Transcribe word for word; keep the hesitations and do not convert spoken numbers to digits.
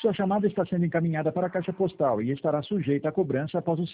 Sua chamada está sendo encaminhada para a caixa postal e estará sujeita a cobrança após o